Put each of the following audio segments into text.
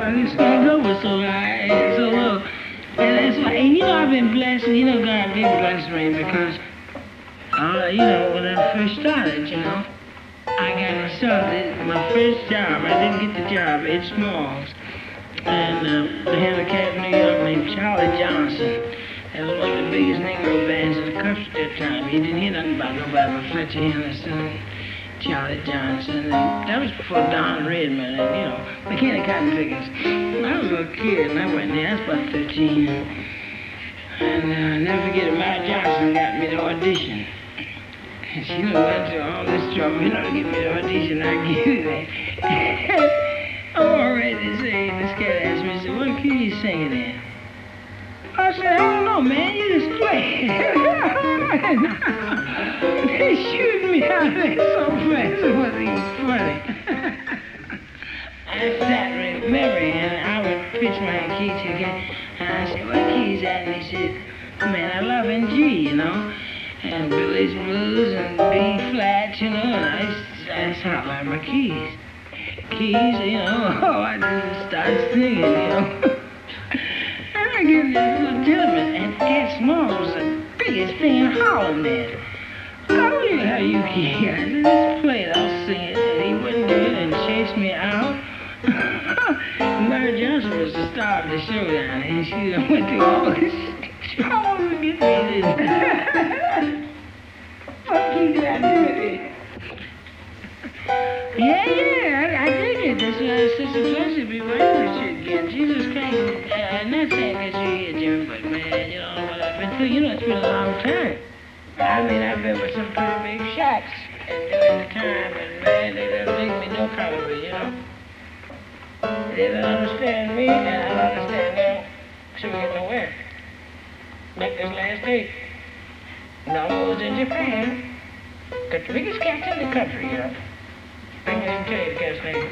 just can't go with so high and so low. And that's why, and I've been blessed, God did bless me because, when I first started, I got started, my first job, I didn't get the job, at Smalls. And they had a cat in New York named Charlie Johnson. That was one of the biggest Negro bands in the country at that time. You didn't hear nothing about nobody but Fletcher Henderson, Charlie Johnson. And that was before Don Redman and, McKenna Cotton Pickens. I was a little kid and I went there. I was about 13. And I'll never forget it. Maya Johnson got me the audition. And she went through all this trouble, to get me the audition. I give you that. I'm already saying, this cat asked me, so what key you singing in? I said, I don't know, man, you just play. They shooting me out there so fast, it wasn't even funny. I sat remembering, and I would pitch my key to him, and I said, what key's that? And he said, man, I love in G, and Billy's Blues and B flats, and that's how I like my keys. Keys, I just started singing, And I get this little gentleman, and Cat Smalls was the biggest thing in Harlem then. I don't even how you key. I said, just play it, I'll sing it. And he wouldn't do it and chased me out. Mary Johnson was the star of the show down there, and she went through all this. She almost get me this. What key did I do it? Yeah, I dig it. That's why it's such a pleasure to be writing this shit again. Jesus Christ. I'm not saying because you're here, Jimmy, but man, what I've been through, it's been a long time. I mean, I've been with some pretty big shots and during the time, and man, they didn't make me no comedy, They don't understand me, and I don't understand them. So we get nowhere. Like this last day. No, I was in Japan. Got the biggest cats in the country, I can tell you the cat's name.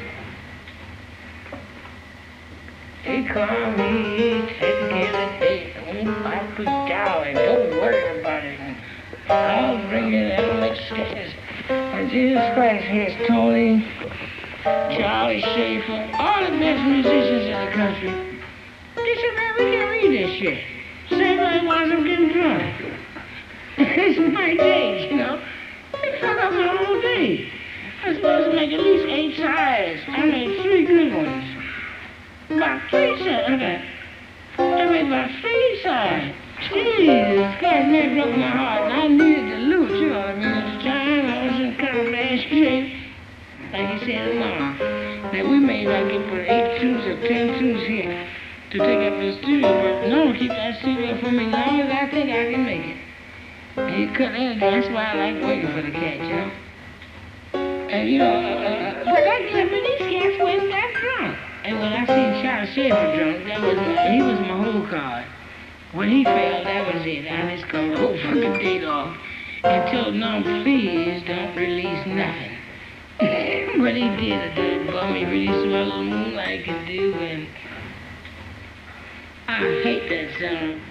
He called me, take care of it, I put down and don't worry about it. I'll bring it and make sketches. And Jesus Christ, here's Tony, Charlie Schaefer, all the best musicians in the country. They said, man, we can't read this shit. Same way while I'm getting drunk. It's my day, They fuck up the whole day. I'm supposed to make at least 8 sides. I made 3 good ones. About 3 sides. Okay. I made about 3 sides. Jesus, God, man broke my heart. And I needed the loot, At the time, I was in kind of bad shape. Like you said, Mom. Now, we may not get put 8 tunes or 10 tunes here to take up the studio, but no, keep that studio for me as long as I think I can make it. And you cut in, that's why I like waiting for the cat, And but these cats wasn't that drunk. And when I seen Charlie Schaefer drunk, he was my whole card. When he failed, that was it. I just cut the whole fucking date off and told him, please don't release nothing. But he did a dirty bum. He released what little Moonlight could do, and I hate that song.